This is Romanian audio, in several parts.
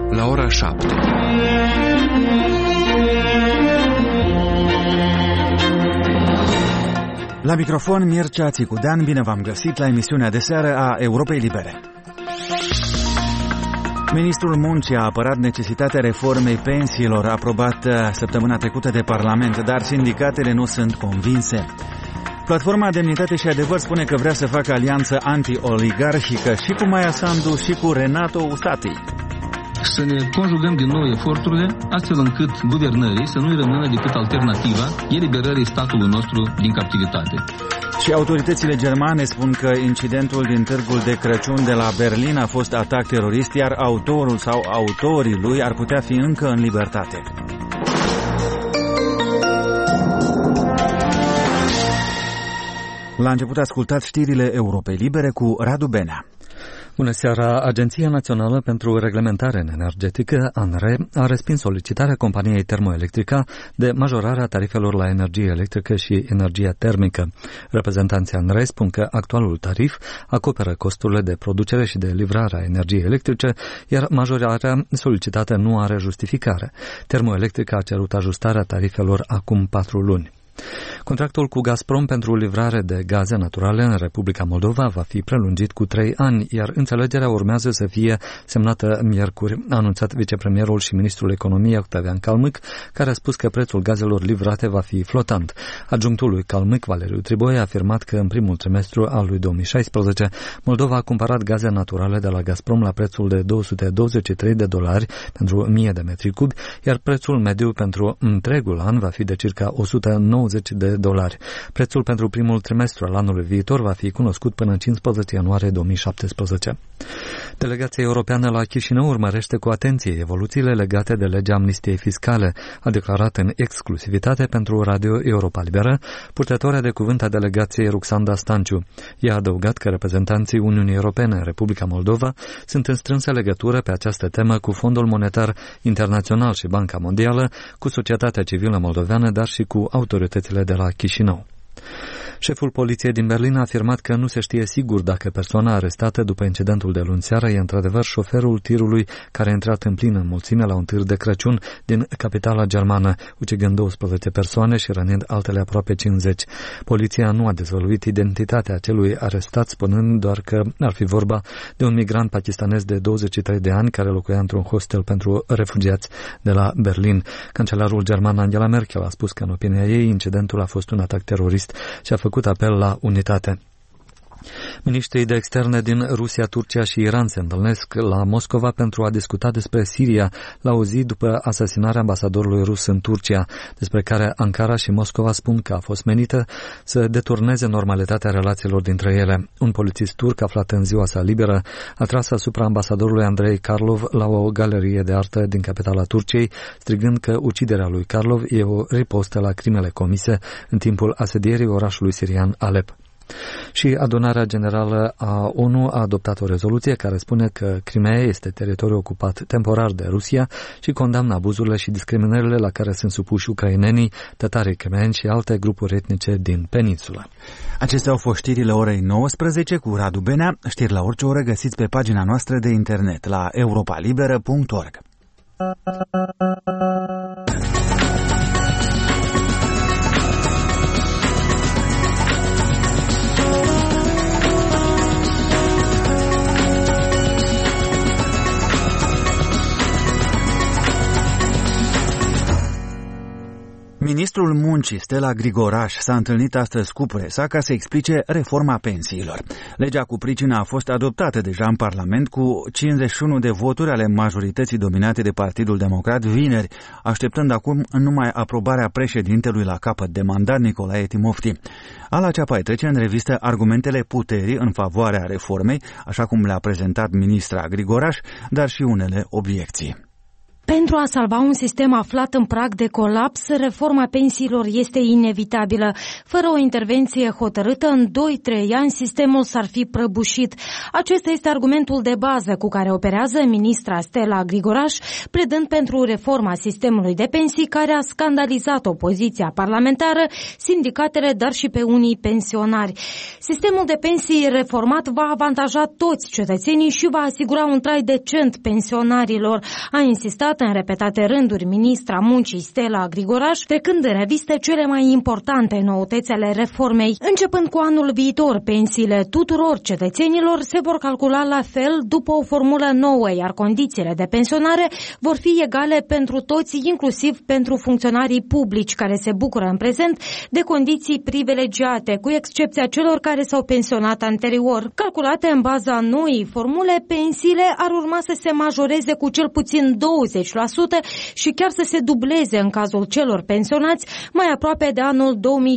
la ora 7. La microfon Mircea Țicudean, bine v-am găsit la emisiunea de seară a Europei Libere. Ministrul Muncii a apărat necesitatea reformei pensiilor aprobată săptămâna trecută de Parlament, dar sindicatele nu sunt convinse. Platforma Demnitate și Adevăr spune că vrea să facă alianță anti-oligarhică și cu Maia Sandu și cu Renato Usati. Să ne conjugăm din nou eforturile, astfel încât guvernării să nu-i rămână decât alternativa eliberării statului nostru din captivitate. Și autoritățile germane spun că incidentul din târgul de Crăciun de la Berlin a fost atac terorist, iar autorul sau autorii lui ar putea fi încă în libertate. La început ascultați știrile Europei Libere cu Radu Benea. Bună seara! Agenția Națională pentru Reglementare Energetică, ANRE, a respins solicitarea companiei Termoelectrica de majorarea tarifelor la energie electrică și energia termică. Reprezentanții ANRE spun că actualul tarif acoperă costurile de producere și de livrare a energiei electrice, iar majorarea solicitată nu are justificare. Termoelectrica a cerut ajustarea tarifelor acum 4 luni. Contractul cu Gazprom pentru livrare de gaze naturale în Republica Moldova va fi prelungit cu 3 ani, iar înțelegerea urmează să fie semnată miercuri, a anunțat vicepremierul și ministrul economiei Octavian Calmâc, care a spus că prețul gazelor livrate va fi flotant. Adjunctul lui Calmâc, Valeriu Triboi, a afirmat că în primul trimestru al lui 2016 Moldova a cumpărat gaze naturale de la Gazprom la prețul de $223 pentru 1000 de metri cubi, iar prețul mediu pentru întregul an va fi de circa $190. Prețul pentru primul trimestru al anului viitor va fi cunoscut până în 15 ianuarie 2017. Delegația europeană la Chișinău urmărește cu atenție evoluțiile legate de legea amnistiei fiscale, a declarat în exclusivitate pentru Radio Europa Liberă purtătoarea de cuvânt a delegației Ruxanda Stanciu. Ea a adăugat că reprezentanții Uniunii Europene în Republica Moldova sunt în strânsă legătură pe această temă cu Fondul Monetar Internațional și Banca Mondială, cu societatea civilă moldoveană, dar și cu autoritățile de la Chișinău. Șeful poliției din Berlin a afirmat că nu se știe sigur dacă persoana arestată după incidentul de luni seară e într-adevăr șoferul tirului care a intrat în plină înmulțime la un tir de Crăciun din capitala germană, ucigând 12 persoane și rănind altele aproape 50. Poliția nu a dezvăluit identitatea celui arestat, spunând doar că ar fi vorba de un migrant pakistanez de 23 de ani care locuia într-un hostel pentru refugiați de la Berlin. Cancelarul german Angela Merkel a spus că în opinia ei incidentul a fost un atac terorist și a făcut apel la unitate. Miniștrii de externe din Rusia, Turcia și Iran se întâlnesc la Moscova pentru a discuta despre Siria la o zi după asasinarea ambasadorului rus în Turcia, despre care Ankara și Moscova spun că a fost menită să deturneze normalitatea relațiilor dintre ele. Un polițist turc aflat în ziua sa liberă a tras asupra ambasadorului Andrei Karlov la o galerie de artă din capitala Turciei, strigând că uciderea lui Karlov e o ripostă la crimele comise în timpul asedierii orașului sirian Alep. Și Adunarea Generală a ONU a adoptat o rezoluție care spune că Crimea este teritoriu ocupat temporar de Rusia și condamnă abuzurile și discriminările la care sunt supuși ucrainenii, tătarii crimeeni și alte grupuri etnice din peninsulă. Acestea au fost știrile orei 19 cu Radu Benea. Știri la orice oră găsiți pe pagina noastră de internet la europalibera.org. Ministrul Muncii, Stella Grigoraș, s-a întâlnit astăzi cu presa ca să explice reforma pensiilor. Legea cu pricina a fost adoptată deja în Parlament cu 51 de voturi ale majorității dominate de Partidul Democrat vineri, așteptând acum numai aprobarea președintelui la capăt de mandat, Nicolae Timofti. Ala Ceapai trece în revistă argumentele puterii în favoarea reformei, așa cum le-a prezentat ministra Grigoraș, dar și unele obiecții. Pentru a salva un sistem aflat în prag de colaps, reforma pensiilor este inevitabilă. Fără o intervenție hotărâtă, în 2-3 ani sistemul s-ar fi prăbușit. Acesta este argumentul de bază cu care operează ministra Stella Grigoraș, predând pentru reforma sistemului de pensii care a scandalizat opoziția parlamentară, sindicatele, dar și pe unii pensionari. Sistemul de pensii reformat va avantaja toți cetățenii și va asigura un trai decent pensionarilor, a insistat în repetate rânduri ministra muncii Stella Grigoraș, trecând în reviste cele mai importante noutăți ale reformei. Începând cu anul viitor, pensiile tuturor cetățenilor se vor calcula la fel după o formulă nouă, iar condițiile de pensionare vor fi egale pentru toți, inclusiv pentru funcționarii publici care se bucură în prezent de condiții privilegiate, cu excepția celor care s-au pensionat anterior. Calculate în baza noii formule, pensiile ar urma să se majoreze cu cel puțin 20% și chiar să se dubleze în cazul celor pensionați mai aproape de anul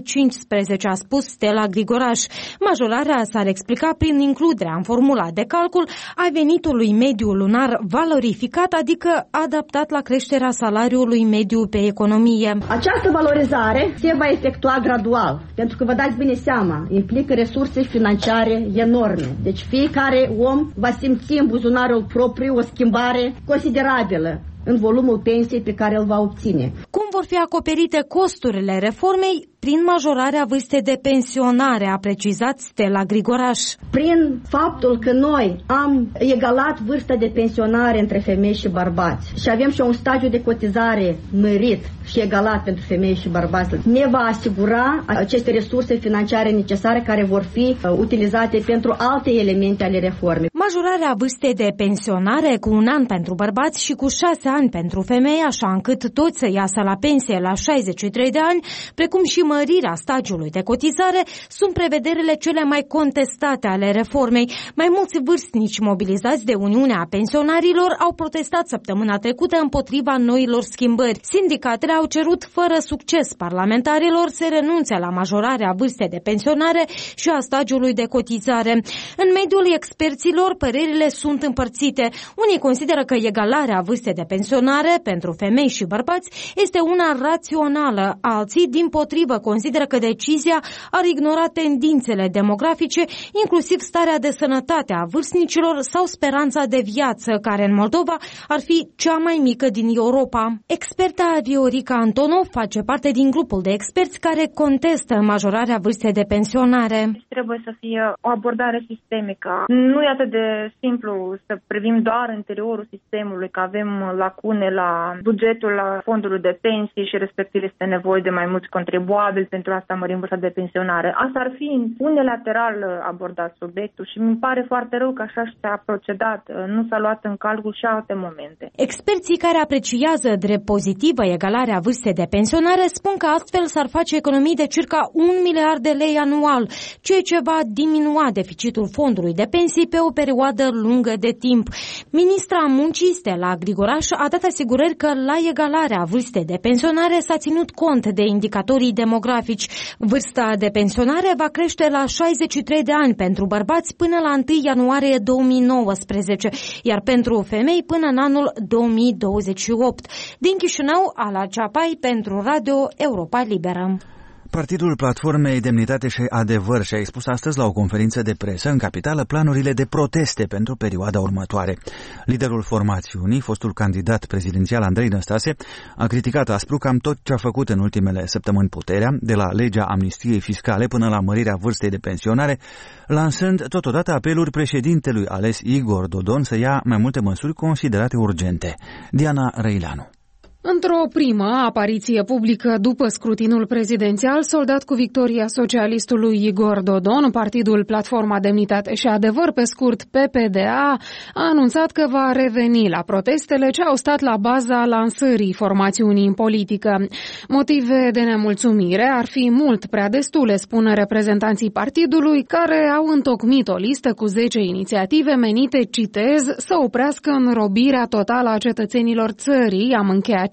2015, a spus Stella Grigoraș. Majorarea s-ar explica prin includerea în formula de calcul a venitului mediu lunar valorificat, adică adaptat la creșterea salariului mediu pe economie. Această valorizare se va efectua gradual, pentru că vă dați bine seama, implică resurse financiare enorme. Deci fiecare om va simți în buzunarul propriu o schimbare considerabilă în volumul pensiei pe care îl va obține. Cum vor fi acoperite costurile reformei? Prin majorarea vârstei de pensionare, a precizat Stella Grigoraș. Prin faptul că noi am egalat vârsta de pensionare între femei și bărbați și avem și un stagiu de cotizare mărit și egalat pentru femei și bărbați, ne va asigura aceste resurse financiare necesare care vor fi utilizate pentru alte elemente ale reformei. Majorarea vârstei de pensionare cu 1 an pentru bărbați și cu 6 ani pentru femei, așa încât toți să iasă la pensie la 63 de ani, precum și mărirea stagiului de cotizare, sunt prevederile cele mai contestate ale reformei. Mai mulți vârstnici mobilizați de Uniunea Pensionarilor au protestat săptămâna trecută împotriva noilor schimbări. Sindicatele au cerut fără succes parlamentarilor să renunțe la majorarea vârstei de pensionare și a stagiului de cotizare. În mediul experților, părerile sunt împărțite. Unii consideră că egalarea vârstei de pensionare pentru femei și bărbați este una rațională. Alții, dimpotrivă, consideră că decizia ar ignora tendințele demografice, inclusiv starea de sănătate a vârstnicilor sau speranța de viață, care în Moldova ar fi cea mai mică din Europa. Experta Viorica Antonov face parte din grupul de experți care contestă majorarea vârstei de pensionare. Trebuie să fie o abordare sistemică. Nu e atât de simplu să privim doar interiorul sistemului, că avem lacune la bugetul la fondul de pensii și respectiv este nevoie de mai mulți contribuabili, pentru asta mărim vârsta de pensionare. Asta ar fi unilateral abordat subiectul și mi pare foarte rău că așa s-a procedat, nu s-a luat în calcul și alte momente. Experții care apreciază drept pozitivă egalarea vârstei de pensionare spun că astfel s-ar face economii de circa 1 miliard de lei anual, ceea ce va diminua deficitul fondului de pensii pe o perioadă lungă de timp. Ministra Muncii Stella Grigoraș a dat asigurări că la egalarea vârstei de pensionare s-a ținut cont de indicatorii demografici. Vârsta de pensionare va crește la 63 de ani pentru bărbați până la 1 ianuarie 2019, iar pentru femei până în anul 2028. Din Chișinău, Ala Ceapai pentru Radio Europa Liberă. Partidul Platformei Demnitate și Adevăr și-a expus astăzi la o conferință de presă în capitală planurile de proteste pentru perioada următoare. Liderul formațiunii, fostul candidat prezidențial Andrei Năstase, a criticat aspru cam tot ce a făcut în ultimele săptămâni puterea, de la legea amnistiei fiscale până la mărirea vârstei de pensionare, lansând totodată apeluri președintelui ales Igor Dodon să ia mai multe măsuri considerate urgente. Diana Răileanu. Într-o primă apariție publică după scrutinul prezidențial, soldat cu victoria socialistului Igor Dodon, partidul Platforma Demnitate și Adevăr, pe scurt PPDA, a anunțat că va reveni la protestele ce au stat la baza lansării formațiunii în politică. Motive de nemulțumire ar fi mult prea destule, spun reprezentanții partidului, care au întocmit o listă cu 10 inițiative menite, citez, să oprească înrobirea totală a cetățenilor țării, am încheiat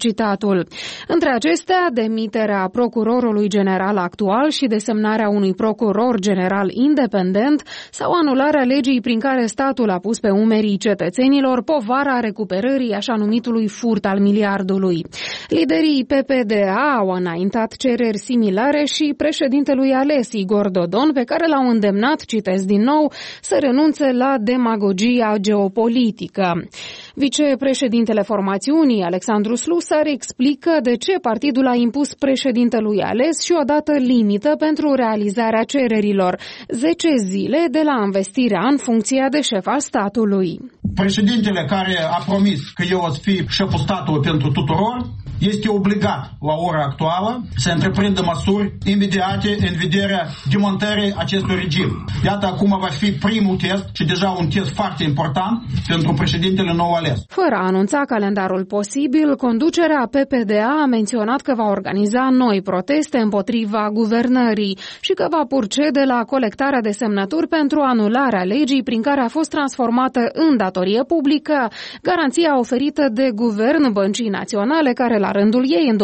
citatul. Între acestea, demiterea procurorului general actual și desemnarea unui procuror general independent sau anularea legii prin care statul a pus pe umerii cetățenilor povara recuperării așa numitului furt al miliardului. Liderii PPDA au înaintat cereri similare și președintelui ales Igor Dodon, pe care l-au îndemnat, citez din nou, să renunțe la demagogia geopolitică. Vicepreședintele formațiunii, Alexandru Slusar, explică de ce partidul a impus președintelui ales și o dată limită pentru realizarea cererilor, 10 zile de la învestirea în funcția de șef al statului. Președintele care a promis că eu o să fiu șeful statului pentru tuturor, este obligat la ora actuală să întreprindă măsuri imediate în vederea demontării acestui regim. Iată, acum va fi primul test și deja un test foarte important pentru președintele nou ales. Fără a anunța calendarul posibil, conducerea PPDA a menționat că va organiza noi proteste împotriva guvernării și că va procede la colectarea de semnături pentru anularea legii prin care a fost transformată în datorie publică garanția oferită de Guvern Băncii Naționale, care la rândul ei în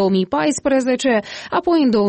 2014, apoi în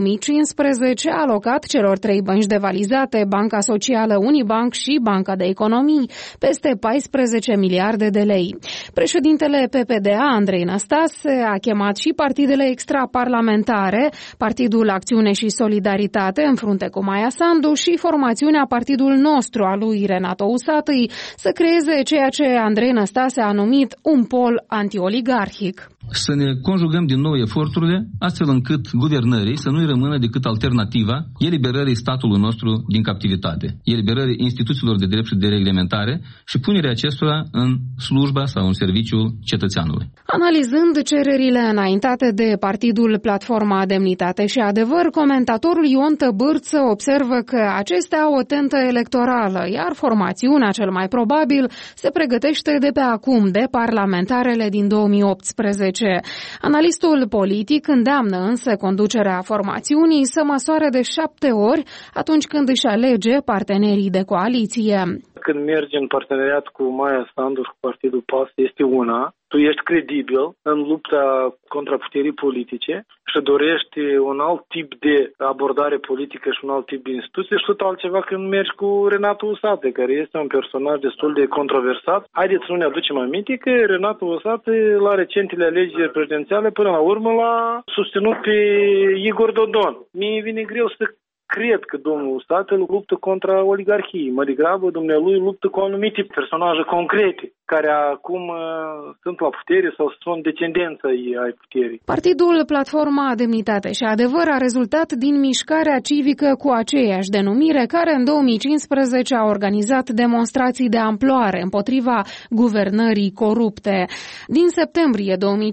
2015 a alocat celor 3 bănci devalizate, Banca Socială, Unibank și Banca de Economii, peste 14 miliarde de lei. Președintele PPDA, Andrei Năstase, a chemat și partidele extraparlamentare, Partidul Acțiune și Solidaritate în frunte cu Maia Sandu și formațiunea Partidul Nostru a lui Renato Usatăi să creeze ceea ce Andrei Năstase a numit un pol antioligarhic. Să ne conjugăm din nou eforturile, astfel încât guvernării să nu-i rămână decât alternativa eliberării statului nostru din captivitate, eliberării instituțiilor de drept și de reglementare și punerea acestora în slujba sau în serviciul cetățeanului. Analizând cererile înaintate de Partidul Platforma Demnitate și Adevăr, comentatorul Ion Tăbârță observă că acestea au o tentă electorală, iar formațiunea cel mai probabil se pregătește de pe acum de parlamentarele din 2018. Analistul politic îndeamnă însă conducerea formațiunii să măsoare de 7 ori atunci când își alege partenerii de coaliție. Când mergi în parteneriat cu Maia Sandu și cu Partidul PAS este una, tu ești credibil în lupta contra puterii politice și dorești un alt tip de abordare politică și un alt tip de instituție și tot altceva când mergi cu Renato Usate, care este un personaj destul de controversat. Haideți să nu ne aducem aminte că Renato Usate la recentele alegeri prezidențiale până la urmă l-a susținut pe Igor Dodon. Mie vine greu să cred că domnul Usate luptă contra oligarhiei. Mai degrabă, dumnealui luptă cu anumite personaje concrete, care acum sunt la putere sau sunt descendența ai puterii. Partidul Platforma Demnitate și Adevăr a rezultat din mișcarea civică cu aceeași denumire, care în 2015 a organizat demonstrații de amploare împotriva guvernării corupte. Din septembrie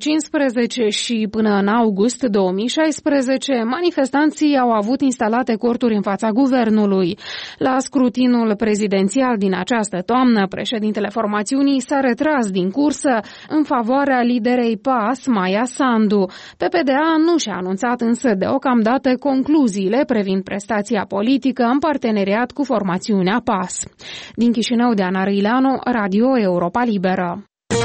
2015 și până în august 2016, manifestanții au avut instalate corturi în fața guvernului. La scrutinul prezidențial din această toamnă, președintele formațiunii s-a retras din cursă în favoarea liderei PAS, Maia Sandu. PPDA nu și-a anunțat însă deocamdată concluziile privind prestația politică în parteneriat cu formațiunea PAS. Din Chișinău, Diana Răileanu, Radio Europa Liberă.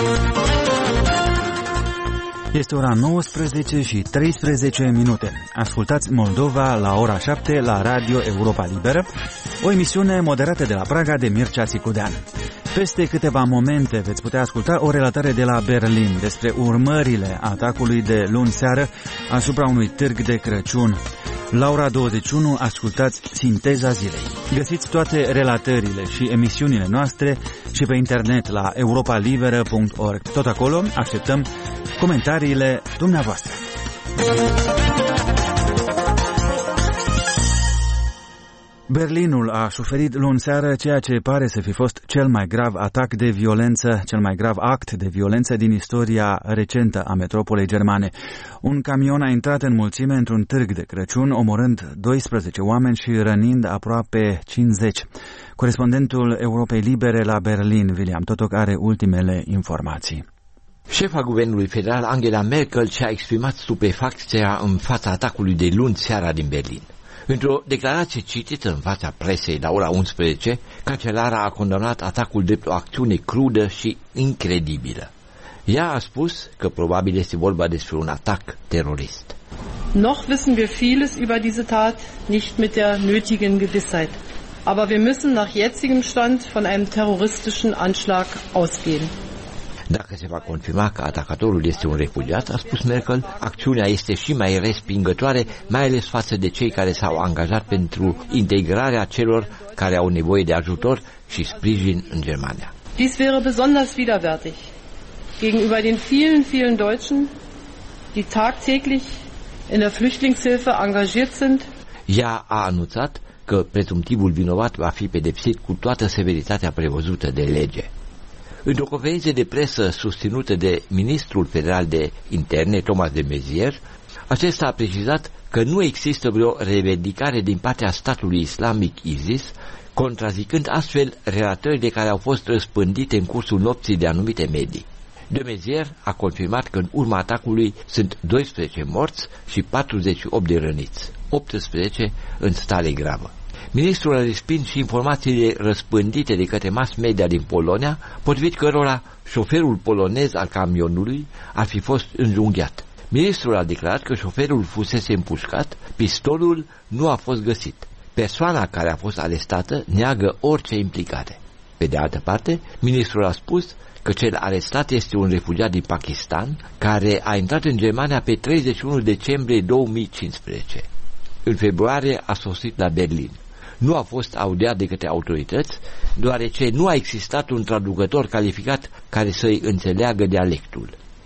Este ora 19 și 13 minute. Ascultați Moldova la ora 7 la Radio Europa Liberă, o emisiune moderată de la Praga de Mircea Sicudean. Peste câteva momente veți putea asculta o relatare de la Berlin despre urmările atacului de luni seară asupra unui târg de Crăciun. La ora 21 ascultați Sinteza Zilei. Găsiți toate relatările și emisiunile noastre și pe internet la europalibera.org. Tot acolo așteptăm comentariile dumneavoastră. Berlinul a suferit luni seară ceea ce pare să fi fost cel mai grav atac de violență, cel mai grav act de violență din istoria recentă a metropolei germane. Un camion a intrat în mulțime într-un târg de Crăciun, omorând 12 oameni și rănind aproape 50. Corespondentul Europei Libere la Berlin, William Totoc, are ultimele informații. Șefa guvernului federal Angela Merkel și-a exprimat stupefacția în fața atacului de luni seara din Berlin. Într-o declarație citită în fața presei la ora 11, cancelara a condamnat atacul drept o acțiune crudă și incredibilă. Ea a spus că probabil este vorba despre un atac terorist. Noch wissen wir vieles über diese Tat nicht mit der nötigen Gewissheit. Aber wir müssen nach jetzigem Stand von einem terroristischen Anschlag ausgehen. Dacă se va confirma că atacatorul este un refugiat, a spus Merkel, acțiunea este și mai respingătoare, mai ales față de cei care s-au angajat pentru integrarea celor care au nevoie de ajutor și sprijin în Germania. Dies wäre besonders widerwärtig gegenüber den vielen Deutschen, die tagtäglich in der Flüchtlingshilfe engagiert sind. Ea a anunțat că prezumtivul vinovat va fi pedepsit cu toată severitatea prevăzută de lege. Într-o conferință de presă susținută de ministrul federal de interne, Thomas de Maizière, acesta a precizat că nu există vreo revendicare din partea statului islamic ISIS, contrazicând astfel relatările care au fost răspândite în cursul nopții de anumite medii. De Maizière a confirmat că în urma atacului sunt 12 morți și 48 de răniți, 18 în stare gravă. Ministrul a respins și informațiile răspândite de către mass media din Polonia, potrivit cărora șoferul polonez al camionului ar fi fost înjunghiat. Ministrul a declarat că șoferul fusese împușcat, pistolul nu a fost găsit. Persoana care a fost arestată neagă orice implicare. Pe de altă parte, ministrul a spus că cel arestat este un refugiat din Pakistan care a intrat în Germania pe 31 decembrie 2015. În februarie a sosit la Berlin. Nu a fost audiat de către autorități, deoarece nu a existat un traducător calificat care să-i înțeleagă dialectul.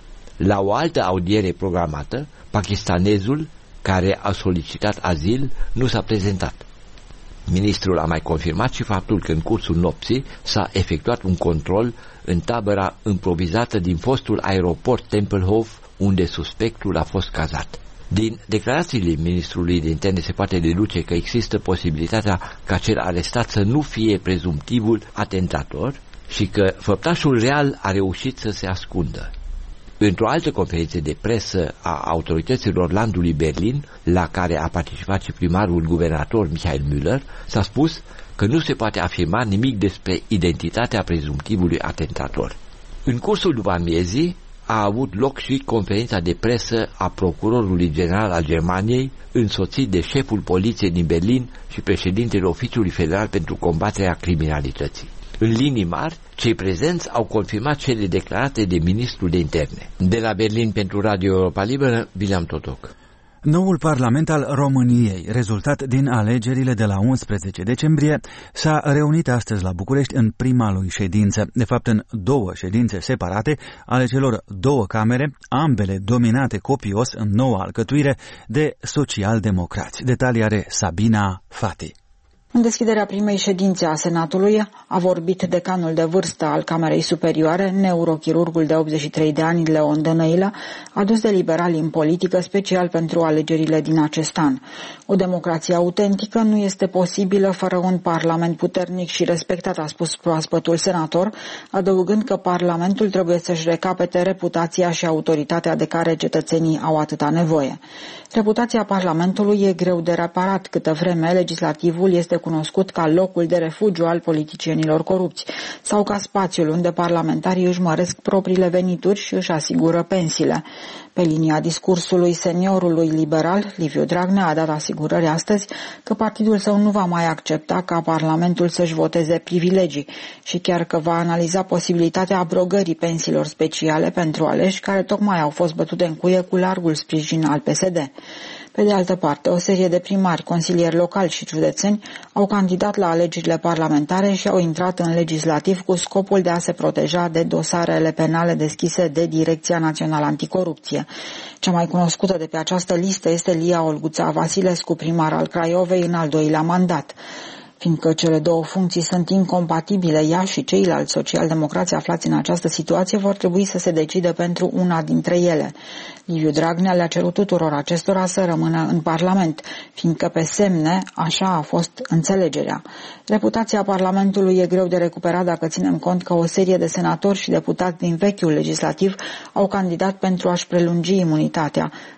La o altă audiere programată, pakistanezul, care a solicitat azil, nu s-a prezentat. Ministrul a mai confirmat și faptul că în cursul nopții s-a efectuat un control în tabăra improvizată din fostul aeroport Tempelhof, unde suspectul a fost cazat. Din declarațiile ministrului de interne se poate deduce că există posibilitatea ca cel arestat să nu fie prezumtivul atentator și că făptașul real a reușit să se ascundă. Într-o altă conferință de presă a autorităților landului Berlin, la care a participat și primarul guvernator Michael Müller, s-a spus că nu se poate afirma nimic despre identitatea prezumtivului atentator. În cursul după amiezii a avut loc și conferința de presă a procurorului general al Germaniei, însoțit de șeful poliției din Berlin și președintele Oficiului Federal pentru combaterea criminalității. În linii mari, cei prezenți au confirmat cele declarate de ministrul de interne. De la Berlin pentru Radio Europa Liberă, William Totoc. Noul Parlament al României, rezultat din alegerile de la 11 decembrie, s-a reunit astăzi la București în prima lui ședință, de fapt în două ședințe separate ale celor două camere, ambele dominate copios în noua alcătuire de social-democrați. Detalii are Sabina Fati. În deschiderea primei ședințe a Senatului a vorbit decanul de vârstă al Camerei Superioare, neurochirurgul de 83 de ani, Leon Dănăilă, adus de liberali în politică, special pentru alegerile din acest an. O democrație autentică nu este posibilă fără un parlament puternic și respectat, a spus proaspătul senator, adăugând că parlamentul trebuie să-și recapete reputația și autoritatea de care cetățenii au atâta nevoie. Reputația Parlamentului e greu de reparat, câtă vreme legislativul este cunoscut ca locul de refugiu al politicienilor corupți sau ca spațiul unde parlamentarii își măresc propriile venituri și își asigură pensiile. Pe linia discursului seniorului liberal, Liviu Dragnea a dat asigurări astăzi că partidul său nu va mai accepta ca Parlamentul să-și voteze privilegii și chiar că va analiza posibilitatea abrogării pensiilor speciale pentru aleși care tocmai au fost bătute în cuie cu largul sprijin al PSD. Pe de altă parte, o serie de primari, consilieri locali și județeni au candidat la alegerile parlamentare și au intrat în legislativ cu scopul de a se proteja de dosarele penale deschise de Direcția Națională Anticorupție. Cea mai cunoscută de pe această listă este Lia Olguța Vasilescu, primar al Craiovei în al doilea mandat. Fiindcă cele două funcții sunt incompatibile, ea și ceilalți socialdemocrați aflați în această situație vor trebui să se decide pentru una dintre ele. Liviu Dragnea le-a cerut tuturor acestora să rămână în Parlament, fiindcă pe semne așa a fost înțelegerea. Reputația Parlamentului e greu de recuperat dacă ținem cont că o serie de senatori și deputați din vechiul legislativ au candidat pentru a-și prelungi imunitatea,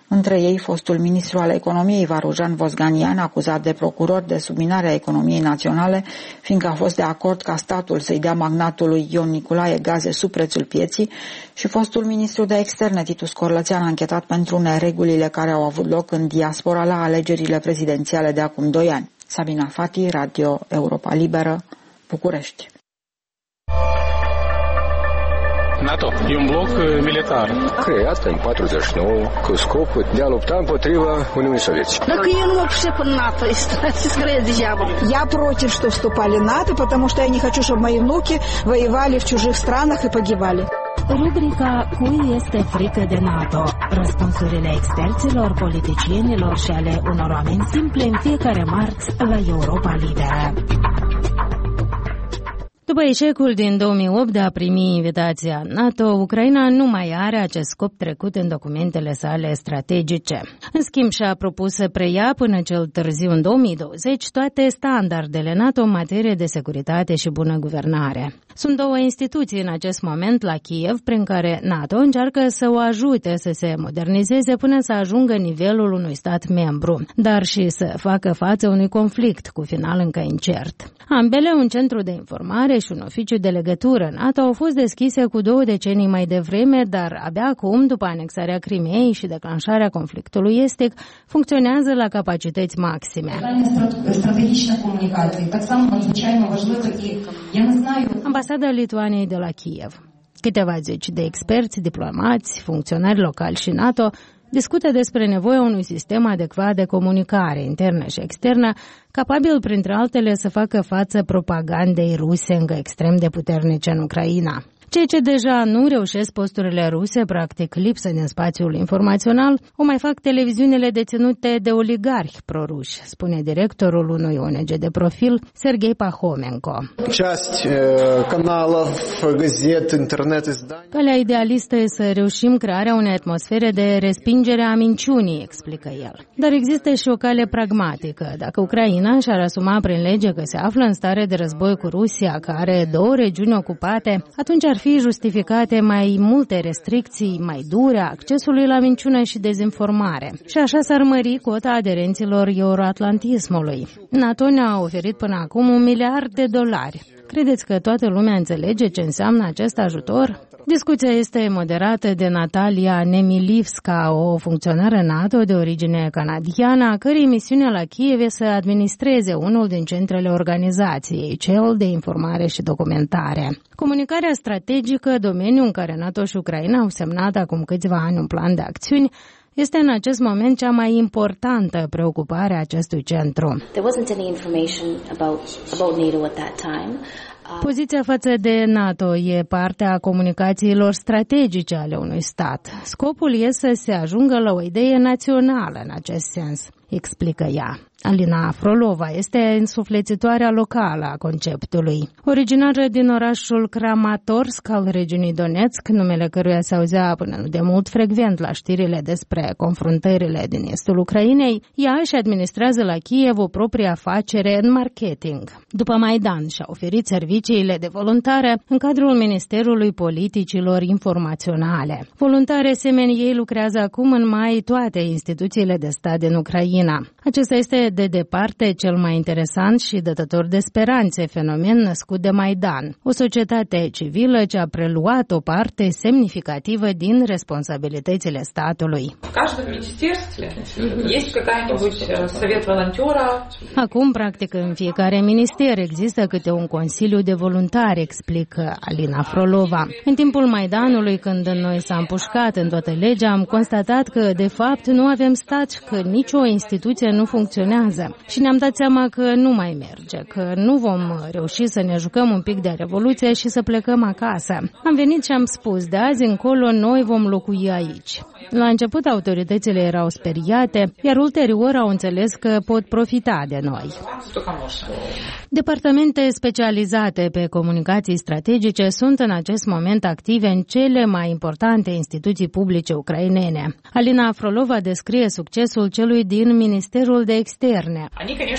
Între ei, fostul ministru al economiei Varujan Vosganian, acuzat de procuror de subminarea economiei naționale, fiindcă a fost de acord ca statul să-i dea magnatului Ion Nicolae gaze sub prețul pieții, și fostul ministru de externe Titus Corlățean, anchetat pentru neregulile care au avut loc în diaspora la alegerile prezidențiale de acum 2 ani. Sabina Fati, Radio Europa Liberă, București. NATO e un bloc militar creat în 49 cu scopul de a lupta împotriva Uniunii Sovietice. Так я не вообще по НАТО, скорее дьявол. Я против, что вступали в НАТО, потому что я не хочу, чтобы мои внуки воевали в чужих странах и погибали. Rubrica Cui este frică de NATO? Răspunsurile experților, politicienilor și ale unor oameni simple în fiecare marți la Europa Liberă. După eșecul din 2008 de a primi invitația NATO, Ucraina nu mai are acest scop trecut în documentele sale strategice. În schimb, și-a propus să preia până cel târziu în 2020 toate standardele NATO în materie de securitate și bună guvernare. Sunt 2 instituții în acest moment la Kiev prin care NATO încearcă să o ajute să se modernizeze până să ajungă nivelul unui stat membru, dar și să facă față unui conflict cu final încă incert. Ambele, un centru de informare și un oficiu de legătură NATO, au fost deschise cu 2 decenii mai devreme, dar abia acum, după anexarea Crimeei și declanșarea conflictului estic, funcționează la capacități maxime. Ambasada Lituaniei de la Kiev. Câteva zeci de experți, diplomați, funcționari locali și NATO discută despre nevoia unui sistem adecvat de comunicare internă și externă, capabil, printre altele, să facă față propagandei ruse încă extrem de puternice în Ucraina. Cei ce deja nu reușesc posturile ruse, practic lipsă din spațiul informațional, o mai fac televiziunile deținute de oligarhi proruși, spune directorul unui ONG de profil, Serghei Pahomenko. Calea idealistă e să reușim crearea unei atmosfere de respingere a minciunii, explică el. Dar există și o cale pragmatică. Dacă Ucraina și-ar asuma prin lege că se află în stare de război cu Rusia, care are 2 regiuni ocupate, atunci ar fi justificate mai multe restricții mai dure a accesului la minciună și dezinformare. Și așa s-ar mări cota aderenților euroatlantismului. NATO ne-a oferit până acum $1 miliard. Credeți că toată lumea înțelege ce înseamnă acest ajutor? Discuția este moderată de Natalia Nemilivska, o funcționară NATO de origine canadiană, a cărei misiune la Kiev e să administreze unul din centrele organizației, cel de informare și documentare. Comunicarea strategică, domeniul în care NATO și Ucraina au semnat acum câțiva ani un plan de acțiuni, este în acest moment cea mai importantă preocupare a acestui centru. Poziția față de NATO e partea comunicațiilor strategice ale unui stat. Scopul e să se ajungă la o idee națională în acest sens, explică ea. Alina Frolova este însuflețitoarea locală a conceptului. Originară din orașul Kramatorsk al regiunii Donetsk, numele căruia se auzea până nu de mult frecvent la știrile despre confruntările din estul Ucrainei, ea își administrează la Kiev o proprie afacere în marketing. După Maidan și-a oferit serviciile de voluntare în cadrul Ministerului Politicilor Informaționale. Voluntare semeni ei lucrează acum în mai toate instituțiile de stat din Ucraina. Acesta este de departe cel mai interesant și dătător de speranțe fenomen născut de Maidan, o societate civilă ce a preluat o parte semnificativă din responsabilitățile statului. Acum, practic, în fiecare minister există câte un consiliu de voluntari, explică Alina Frolova. În timpul Maidanului, când noi s-a împușcat în toată legea, am constatat că, de fapt, nu avem stat, că nicio instituție nu funcționează. Și ne-am dat seama că nu mai merge, că nu vom reuși să ne jucăm un pic de revoluție și să plecăm acasă. Am venit și am spus, de azi încolo noi vom locui aici. La început autoritățile erau speriate, iar ulterior au înțeles că pot profita de noi. Departamente specializate pe comunicații strategice sunt în acest moment active în cele mai importante instituții publice ucrainene. Alina Frolova descrie succesul celui din în Ministerul de Externe.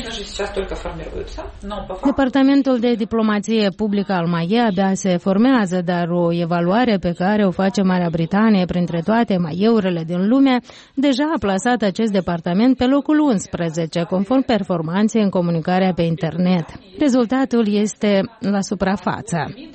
Departamentul de Diplomație Publică al MAIE abia se formează, dar o evaluare pe care o face Marea Britanie printre toate MAIE-urile din lume deja a plasat acest departament pe locul 11, conform performanței în comunicarea pe internet. Rezultatul este la suprafață.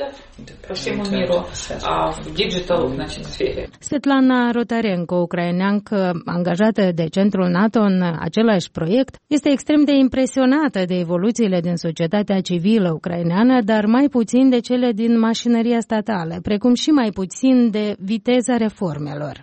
Svetlana Rotarenko, ucraineancă angajată de Centrul NATO în același proiect, este extrem de impresionată de evoluțiile din societatea civilă ucraineană, dar mai puțin de cele din mașinăria statală, precum și mai puțin de viteza reformelor.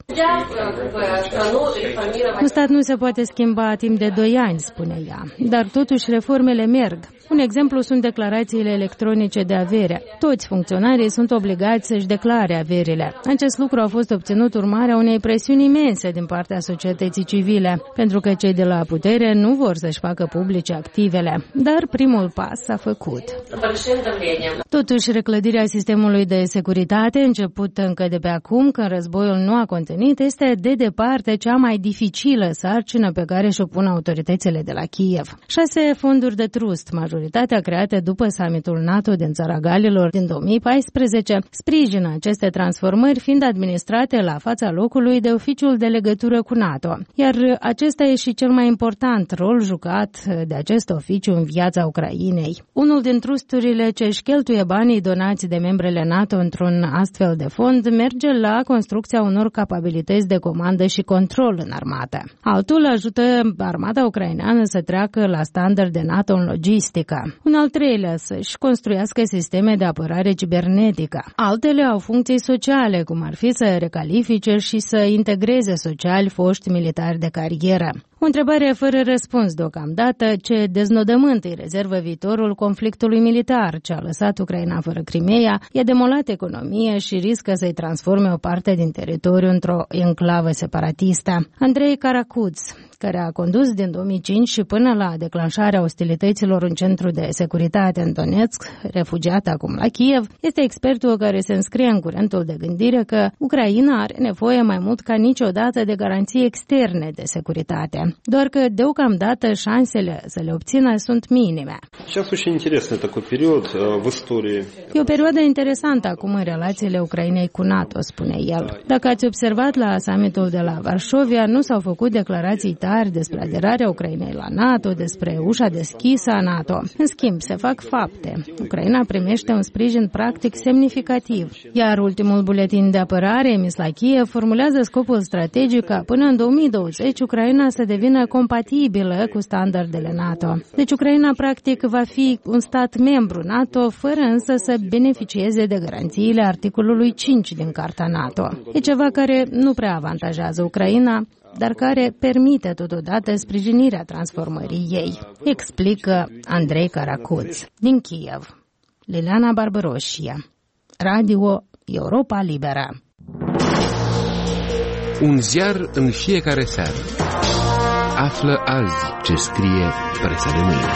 Un stat nu se poate schimba timp de 2 ani, spune ea, dar totuși reformele merg. Un exemplu sunt declarațiile electronice de avere. Toți funcționarii sunt obligați să-și declare averile. Acest lucru a fost obținut urmarea unei presiuni imense din partea societății civile, pentru că cei de la putere nu vor să-și facă publice activele. Dar primul pas s-a făcut. Totuși, reclădirea sistemului de securitate, începută încă de pe acum, când războiul nu a contenit, este de departe cea mai dificilă sarcină pe care și-o pun autoritățile de la Kiev. 6 fonduri de trust, majoritatea create după summitul NATO din Țara Galilor din 2014, sprijină aceste transformări, fiind administrate la fața locului de oficiul de legătură cu NATO. Iar acesta e și cel mai important rol jucat de acest oficiu în viața Ucrainei. Unul din trusturile ce își cheltuie banii donați de membrele NATO într-un astfel de fond merge la construcția unor capabilități de comandă și control în armată. Altul ajută armata ucraineană să treacă la standarde NATO în logistică. Un al treilea să-și construiască sisteme de apărare cibernetică. Altele au funcții sociale, cum ar fi să recalifice și să integreze social foști militari de carieră. O întrebare fără răspuns deocamdată: ce deznodământ îi rezervă viitorul conflictului militar ce a lăsat Ucraina fără Crimeea, i-a demolat economie și riscă să-i transforme o parte din teritoriu într-o enclavă separatistă. Andrei Karakuț, care a condus din 2005 și până la declanșarea ostilităților în centru de securitate în Donetsk, refugiat acum la Kiev, este expertul care se înscrie în curentul de gândire că Ucraina are nevoie mai mult ca niciodată de garanții externe de securitate. Doar că deocamdată șansele să le obțină sunt minime. E o perioadă interesantă acum în relațiile Ucrainei cu NATO, spune el. Dacă ați observat la summitul de la Varșovia, nu s-au făcut declarații tari despre aderarea Ucrainei la NATO, despre ușa deschisă a NATO. În schimb, se fac fapte. Ucraina primește un sprijin practic semnificativ, iar ultimul buletin de apărare emis la Kiev formulează scopul strategic ca până în 2020 Ucraina să devină compatibilă cu standardele NATO. Deci Ucraina practic va fi un stat membru NATO, fără însă să beneficieze de garanțiile articolului 5 din Carta NATO. E ceva care nu prea avantajează Ucraina, dar care permite totodată sprijinirea transformării ei, explică Andrei Karakuț. Din Kiev, Liliana Barbaroșia, Radio Europa Liberă. Un ziar în fiecare seară. Află azi ce scrie presa de mâine.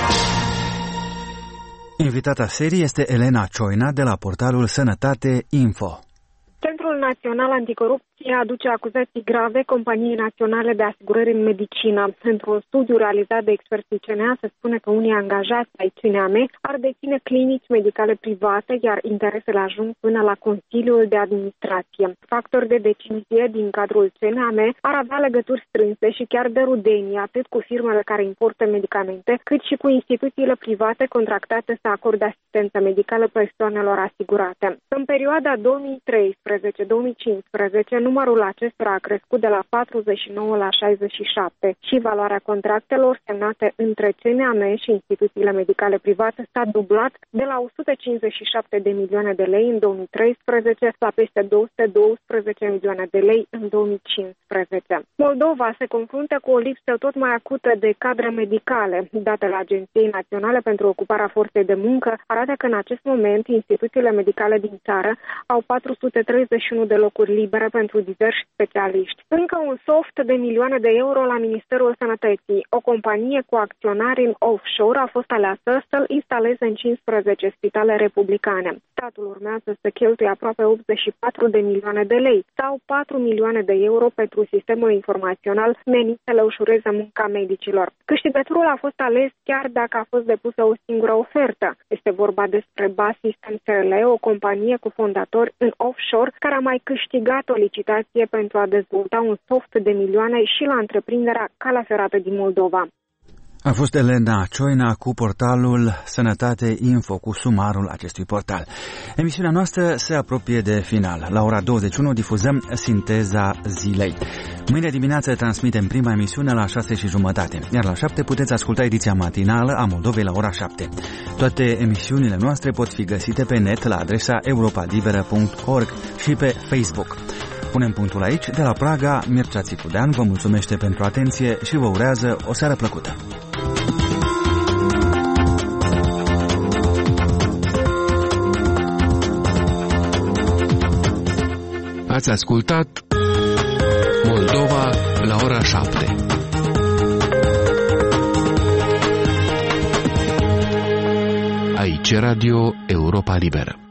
Invitata serii este Elena Cioina de la portalul Sănătate Info. Centrul Național Anticorupție aduce acuzații grave companiei naționale de asigurări în medicină. Într-un studiu realizat de experții CNA se spune că unii angajați ai CNAM ar deține clinici medicale private, iar interesele ajung până la Consiliul de Administrație. Factori de decizie din cadrul CNAM ar avea legături strânse și chiar de rudenie, atât cu firmele care importă medicamente, cât și cu instituțiile private contractate să acorde asistență medicală persoanelor asigurate. În perioada 2013-2015, numărul acestora a crescut de la 49 la 67 și valoarea contractelor semnate între CNAM și instituțiile medicale private s-a dublat de la 157 de milioane de lei în 2013 la peste 212 milioane de lei în 2015. Moldova se confruntă cu o lipsă tot mai acută de cadre medicale. Datele Agenției Naționale pentru Ocuparea Forței de Muncă arată că în acest moment instituțiile medicale din țară au 431 41 de locuri libere pentru diversi specialiști. Încă un soft de milioane de euro la Ministerul Sănătății. O companie cu acționari în offshore a fost aleasă să-l instaleze în 15 spitale republicane. Statul urmează să cheltuie aproape 84 de milioane de lei sau 4 milioane de euro pentru sistemul informațional menit să le ușureze munca medicilor. Câștigătorul a fost ales chiar dacă a fost depusă o singură ofertă. Este vorba despre BAS System SRL, o companie cu fondatori în offshore care a mai câștigat o licitație pentru a dezvolta un soft de milioane și la întreprinderea Calea Ferată din Moldova. A fost Elena Cioina cu portalul Sănătate Info, cu sumarul acestui portal. Emisiunea noastră se apropie de final. La ora 21 difuzăm Sinteza Zilei. Mâine dimineață transmitem prima emisiune la 6:30, iar la 7 puteți asculta ediția matinală a Moldovei la ora 7. Toate emisiunile noastre pot fi găsite pe net la adresa europalibera.org și pe Facebook. Punem punctul aici. De la Praga, Mircea Țicudean vă mulțumește pentru atenție și vă urează o seară plăcută. Ați ascultat Moldova la ora 7. Aici Radio Europa Liberă.